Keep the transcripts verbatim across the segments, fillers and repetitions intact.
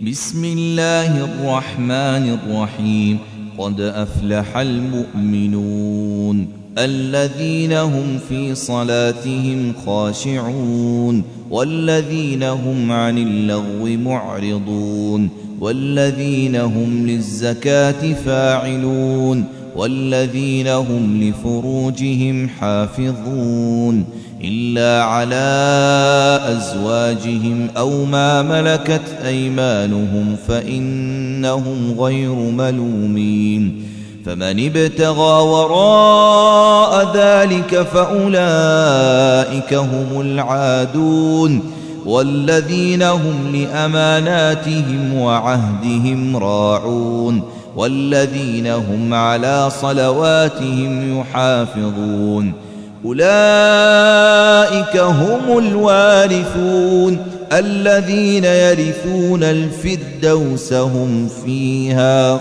بسم الله الرحمن الرحيم. قد أفلح المؤمنون الذين هم في صلاتهم خاشعون والذين هم عن اللغو معرضون والذين هم للزكاة فاعلون والذين هم لفروجهم حافظون إلا على أزواجهم أو ما ملكت أيمانهم فإنهم غير ملومين. فمن ابتغى وراء ذلك فأولئك هم العادون والذين هم لأماناتهم وعهدهم راعون والذين هم على صلواتهم يحافظون. أولئك هم الوارثون الذين يرثون الفردوس هم فيها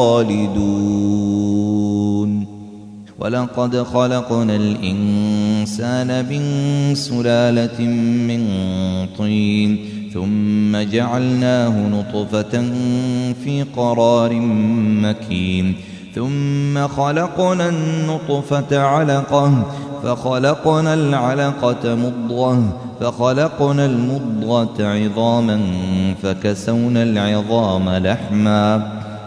خالدون. ولقد خلقنا الإنسان من سلالة من طين ثم جعلناه نطفة في قرار مكين ثم خلقنا النطفة علقة فخلقنا العلقة مضغة فخلقنا المضغة عظاما فكسونا العظام لحما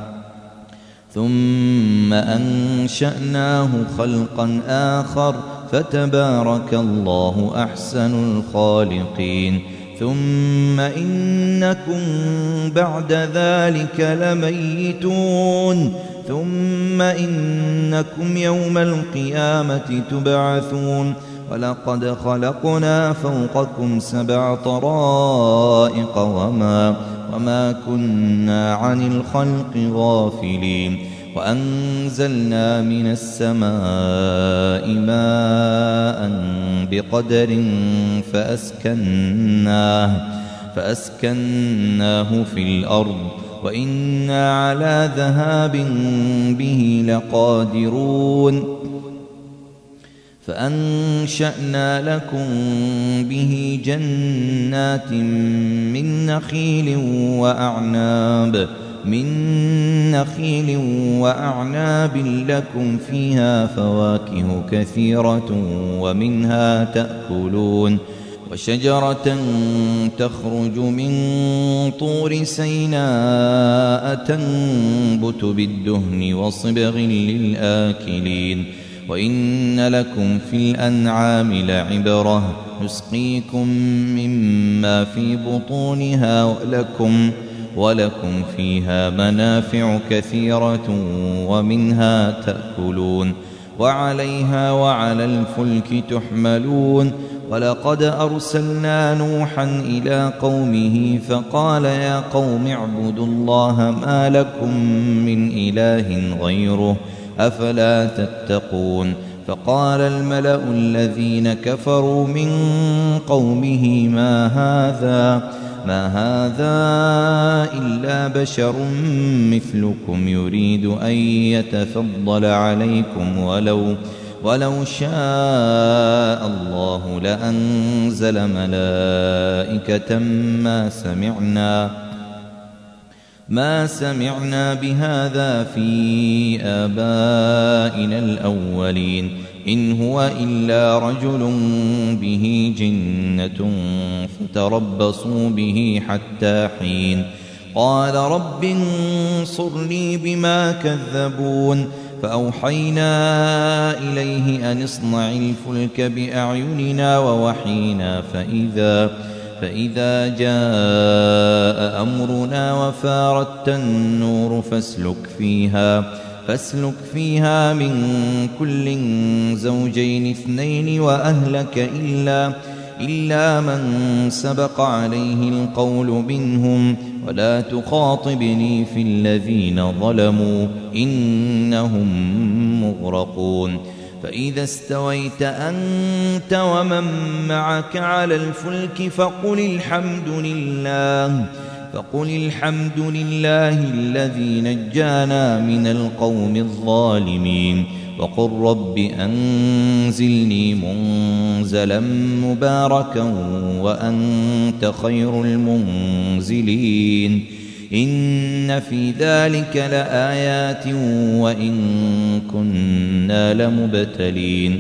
ثم أنشأناه خلقا آخر فتبارك الله أحسن الخالقين. ثم إنكم بعد ذلك لميتون ثم إنكم يوم القيامة تبعثون. ولقد خلقنا فوقكم سبع طرائق وما, وما كنا عن الخلق غافلين. وأنزلنا من السماء ماء بقدر فأسكناه, فأسكناه في الأرض وإنا على ذهاب به لقادرون. فأنشأنا لكم به جنات من نخيل وأعناب من نخيل وأعناب لكم فيها فواكه كثيرة ومنها تأكلون. وشجرة تخرج من طور سيناء تنبت بالدهن وصبغ للآكلين. وإن لكم في الأنعام لعبرة نسقيكم مما في بطونها ولكم, ولكم فيها منافع كثيرة ومنها تأكلون وعليها وعلى الفلك تحملون. ولقد أرسلنا نوحا إلى قومه فقال يا قوم اعبدوا الله ما لكم من إله غيره أفلا تتقون. فقال الملأ الذين كفروا من قومه ما هذا ما هذا إلا بشر مثلكم يريد أن يتفضل عليكم ولو ولو شاء الله لأنزل ملائكة ما سمعنا ما سمعنا بهذا في آبائنا الأولين إن هو إلا رجل به جنة فتربصوا به حتى حين. قال رب انصرني بما كذبون. فأوحينا إليه أن اصنع الفلك بأعيننا ووحينا فإذا فإذا جاء أمرنا وفارت النور فاسلك فيها فاسلك فيها من كل زوجين اثنين وأهلك إلا إلا من سبق عليه القول منهم ولا تخاطبني في الذين ظلموا إنهم مغرقون. فإذا استويت أنت ومن معك على الفلك فقل الحمد لله فقل الحمد لله الذي نجانا من القوم الظالمين. وقل رب أنزلني منزلا مباركا وأنت خير المنزلين. إن في ذلك لآيات وإن كنا لمبتلين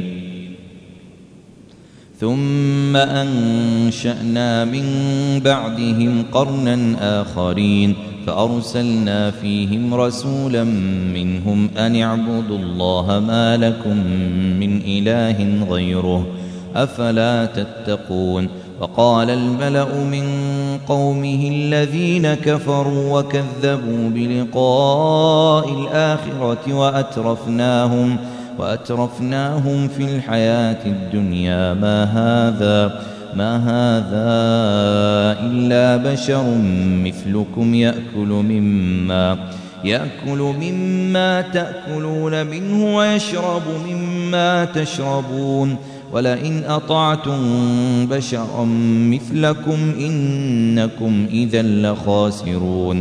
ثم أنشأنا من بعدهم قرنا آخرين فأرسلنا فيهم رسولا منهم أن اعبدوا الله ما لكم من إله غيره أفلا تتقون وقال الملأ من قومه الذين كفروا وكذبوا بلقاء الآخرة وأترفناهم وأترفناهم في الحياة الدنيا ما هذا ما هذا إلا بشر مثلكم يأكل مما يأكل مما تأكلون منه ويشرب مما تشربون ولئن أطعتم بشرا مثلكم إنكم إذا لخاسرون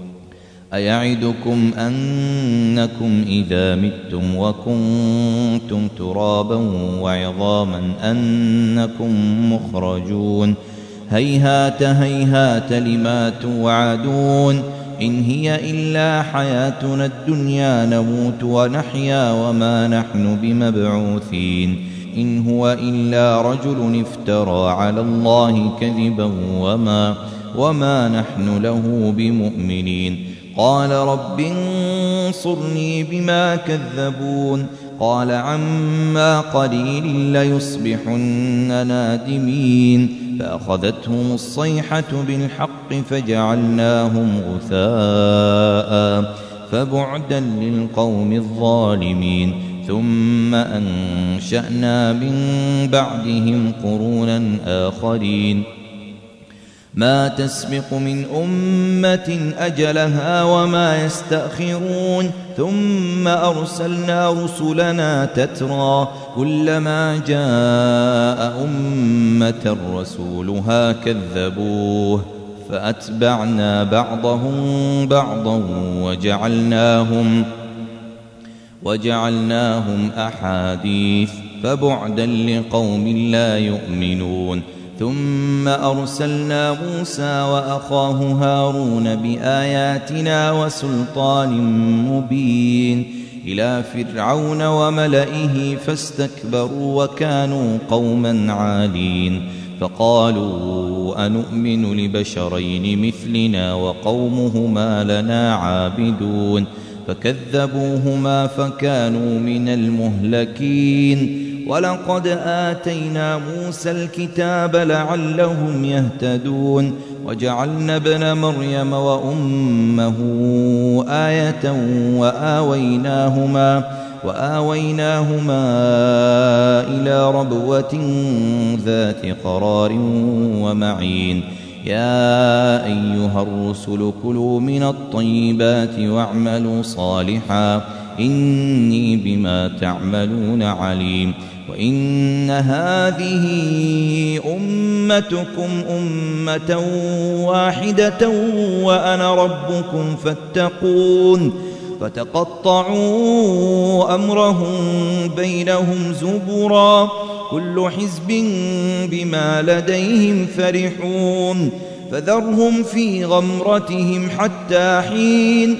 أيعدكم أنكم إذا متم وكنتم ترابا وعظاما أنكم مخرجون هيهات هيهات لما توعدون إن هي إلا حياتنا الدنيا نموت ونحيا وما نحن بمبعوثين إن هو إلا رجل افترى على الله كذبا وما, وما نحن له بمؤمنين قال رب انصرني بما كذبون قال عما قليل ليصبحن نادمين فأخذتهم الصيحة بالحق فجعلناهم غثاء فبعدا للقوم الظالمين ثم أنشأنا من بعدهم قرونا آخرين ما تسبق من أمة أجلها وما يستأخرون ثم أرسلنا رسلنا تترى كلما جاء أمة رسولها كذبوه فأتبعنا بعضهم بعضا وجعلناهم وجعلناهم أحاديث فبعدا لقوم لا يؤمنون ثم أرسلنا موسى وأخاه هارون بآياتنا وسلطان مبين إلى فرعون وملئه فاستكبروا وكانوا قوما عالين فقالوا أنؤمن لبشرين مثلنا وقومهما لنا عابدون فكذبوهما فكانوا من المهلكين ولقد آتينا موسى الكتاب لعلهم يهتدون وجعلنا ابن مريم وأمه آية وآويناهما, وآويناهما إلى ربوة ذات قرار ومعين يا أيها الرسل كلوا من الطيبات واعملوا صالحا إني بما تعملون عليم وإن هذه أمتكم أمة واحدة وأنا ربكم فاتقون فتقطعوا أمرهم بينهم زبرا كل حزب بما لديهم فرحون فذرهم في غمرتهم حتى حين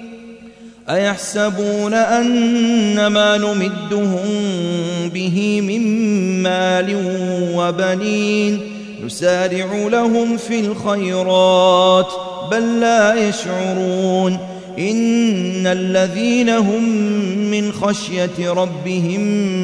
أيحسبون أن ما نمدهم به من مال وبنين نسارع لهم في الخيرات بل لا يشعرون إن الذين هم من خشية ربهم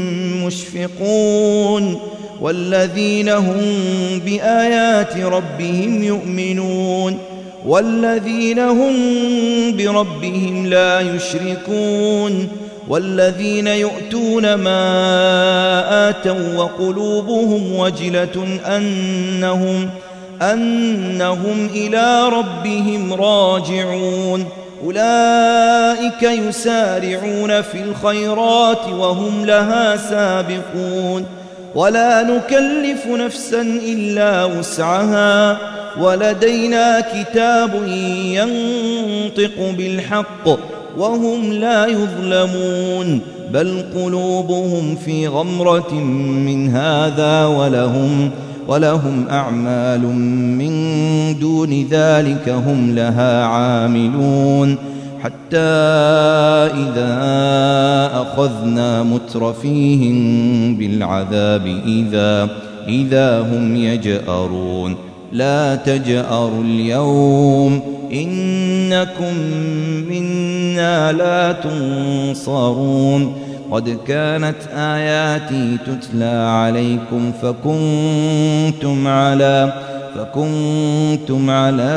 مشفقون والذين هم بآيات ربهم يؤمنون والذين هم بربهم لا يشركون والذين يؤتون ما آتوا وقلوبهم وجلة أنهم, أنهم إلى ربهم راجعون أولئك يسارعون في الخيرات وهم لها سابقون ولا نكلف نفسا إلا وسعها ولدينا كتاب ينطق بالحق وهم لا يظلمون بل قلوبهم في غمرة من هذا ولهم, ولهم أعمال من دون ذلك هم لها عاملون حتى إذا أخذنا مترفيهم بالعذاب إذا, إذا هم يجأرون لا تجأروا اليوم إنكم منا لا تنصرون قد كانت آياتي تتلى عليكم فكنتم على فكنتم على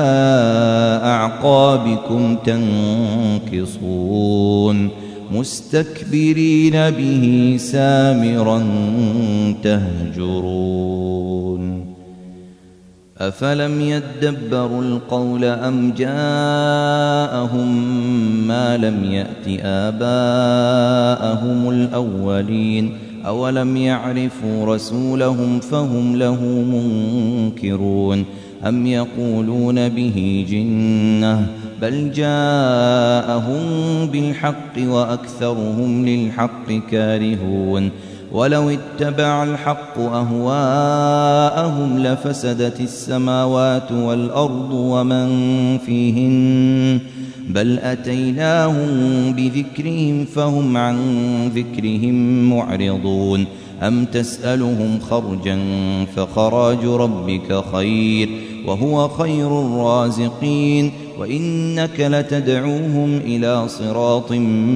أعقابكم تنكصون مستكبرين به سامرا تهجرون أفلم يدبروا القول أم جاءهم ما لم يأت آباءهم الأولين أولم يعرفوا رسولهم فهم له منكرون أم يقولون به جنة بل جاءهم بالحق وأكثرهم للحق كارهون ولو اتبع الحق أهواءهم لفسدت السماوات والأرض ومن فيهن بل أتيناهم بذكرهم فهم عن ذكرهم معرضون أم تسألهم خرجا فخراج ربك خير وهو خير الرازقين وإنك لتدعوهم إلى صراط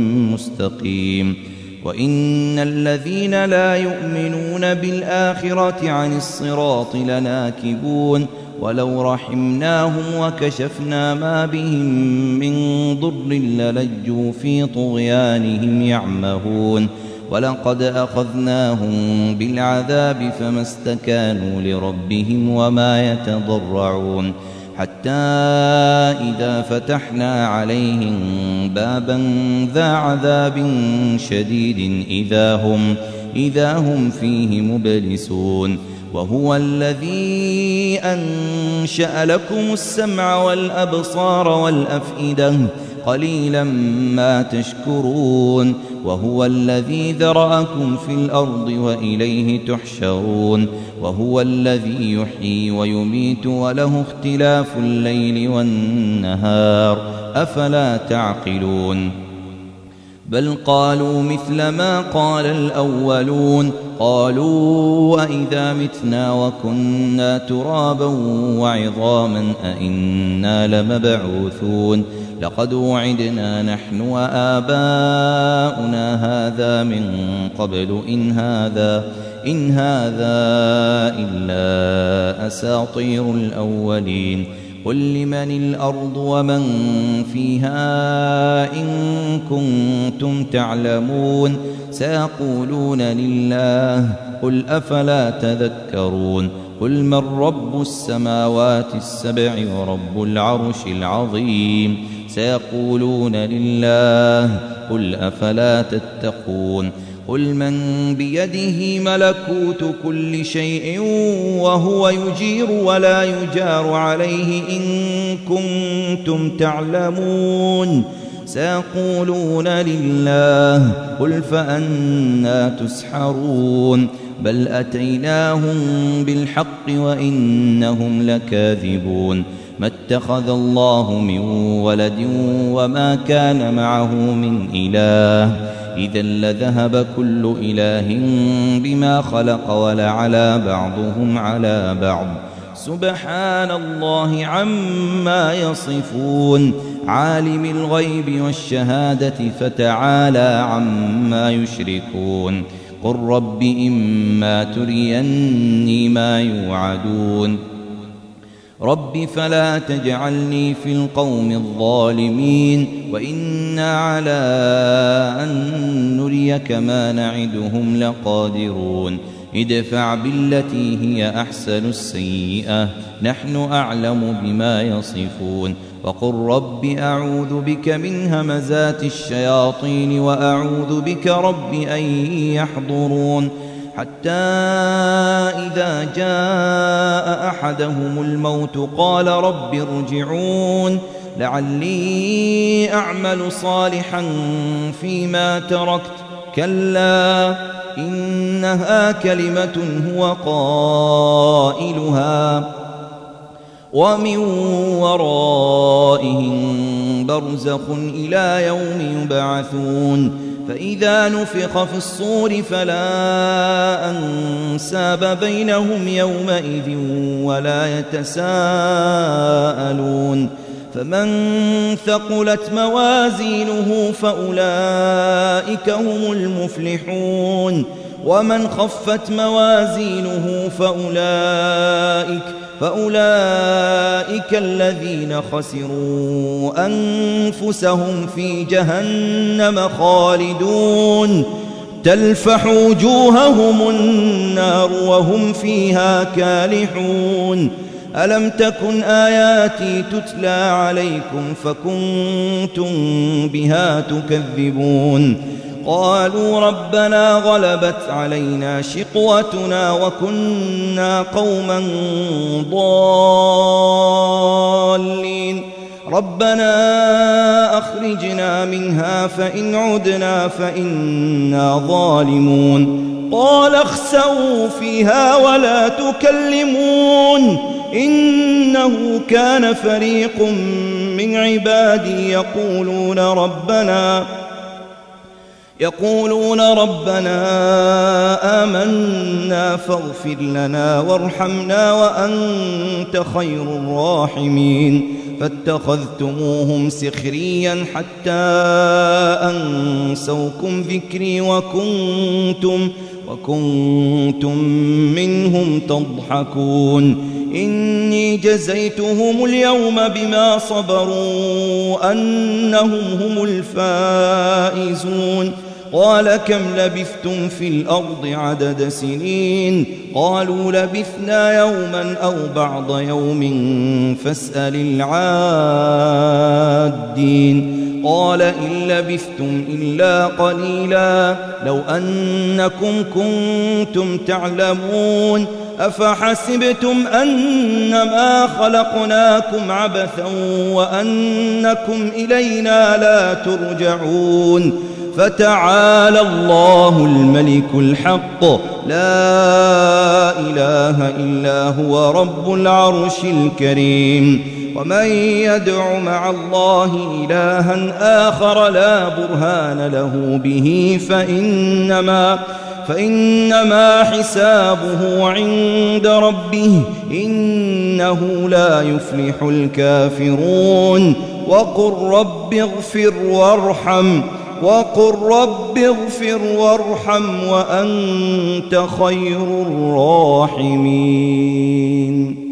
مستقيم وإن الذين لا يؤمنون بالآخرة عن الصراط لناكبون ولو رحمناهم وكشفنا ما بهم من ضر للجوا في طغيانهم يعمهون ولقد أخذناهم بالعذاب فما استكانوا لربهم وما يتضرعون حتى إذا فتحنا عليهم بابا ذا عذاب شديد إذا هم, إذا هم فيه مبلسون وهو الذي أنشأ لكم السمع والأبصار والأفئدة قليلا ما تشكرون وهو الذي ذرأكم في الأرض وإليه تحشرون وهو الذي يحيي ويميت وله اختلاف الليل والنهار أفلا تعقلون بل قالوا مثل ما قال الأولون قالوا أئذا متنا وكنا ترابا وعظاما أئنا لمبعوثون لقد وعدنا نحن وآباؤنا هذا من قبل إن هذا إن هذا إلا أساطير الأولين قل لمن الأرض ومن فيها إن كنتم تعلمون سيقولون لله قل أفلا تذكرون قل من رب السماوات السبع ورب العرش العظيم سيقولون لله قل أفلا تتقون قل من بيده ملكوت كل شيء وهو يجير ولا يجار عليه إن كنتم تعلمون سيقولون لله قل فأنى تسحرون بل أتيناهم بالحق وإنهم لكاذبون ما اتخذ الله من ولد وما كان معه من إله إذا لذهب كل إله بما خلق ولعلى بعضهم على بعض سبحان الله عما يصفون عالم الغيب والشهادة فتعالى عما يشركون قل رب إما تريني ما يوعدون رب فلا تجعلني في القوم الظالمين وإنا على أن نريك ما نعدهم لقادرون ادفع بالتي هي أحسن السيئة نحن أعلم بما يصفون وقل رب أعوذ بك من همزات الشياطين وأعوذ بك رب أن يحضرون حتى إذا جاء أحدهم الموت قال رب ارجعون لعلي أعمل صالحا فيما تركت كلا إنها كلمة هو قائلها ومن ورائهم برزخ إلى يوم يبعثون فإذا نفخ في الصور فلا أنساب بينهم يومئذ ولا يتساءلون فمن ثقلت موازينه فأولئك هم المفلحون ومن خفت موازينه فأولئك فأولئك الذين خسروا أنفسهم في جهنم خالدون تلفح وجوههم النار وهم فيها كالحون ألم تكن آياتي تتلى عليكم فكنتم بها تكذبون قالوا ربنا غلبت علينا شقوتنا وكنا قوما ضالين ربنا أخرجنا منها فإن عدنا فإنا ظالمون قال اخسئوا فيها ولا تكلمون إنه كان فريق من عبادي يقولون ربنا يقولون ربنا آمنا فاغفر لنا وارحمنا وأنت خير الراحمين فاتخذتموهم سخريا حتى أنسوكم ذكري وكنتم وكنتم منهم تضحكون إني جزيتهم اليوم بما صبروا أنهم هم الفائزون قال كم لبثتم في الأرض عدد سنين قالوا لبثنا يوما أو بعض يوم فاسأل العادين قال إن لبثتم إلا قليلا لو أنكم كنتم تعلمون أفحسبتم أنما خلقناكم عبثا وأنكم إلينا لا ترجعون فتعالى الله الملك الحق لا إله إلا هو رب العرش الكريم ومن يدع مع الله إلها آخر لا برهان له به فإنما فإنما حسابه عند ربه إنه لا يفلح الكافرون وقل رب اغفر وارحم وقل رب اغفر وارحم وأنت خير الراحمين